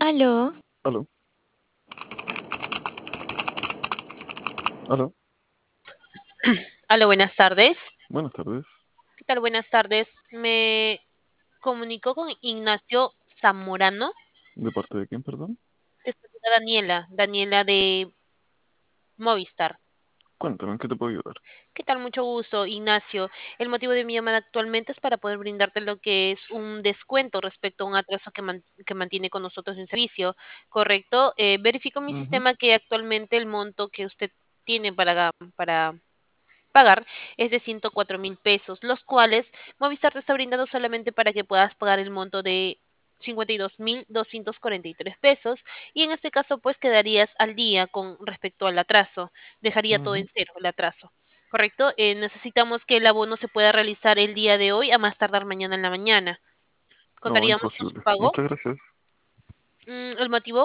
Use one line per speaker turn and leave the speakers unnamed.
Aló,
Aló, aló,
Hola, buenas tardes.
buenas tardes.
¿Qué tal? Buenas tardes. Me comunicó con Ignacio Zamorano.
¿De parte de quién, perdón?
Te saluda Daniela de Movistar.
Cuéntame, ¿en qué te puedo ayudar?
¿Qué tal? Mucho gusto, Ignacio. El motivo de mi llamada actualmente es para poder brindarte lo que es un descuento respecto a un atraso que mantiene con nosotros en servicio, ¿correcto? Verifico en mi
Ujú.
sistema que actualmente el monto que usted tiene para pagar es de 104.000 pesos, los cuales Movistar te está brindando solamente para que puedas pagar el monto de 52.243 pesos y en este caso pues quedarías al día con respecto al atraso, dejaría todo
Ujú.
en cero el atraso, ¿correcto? Necesitamos que el abono se pueda realizar el día de hoy a más tardar mañana en la mañana.
No,
¿Contaríamos con su
imposible.
pago?
Muchas gracias.
El motivo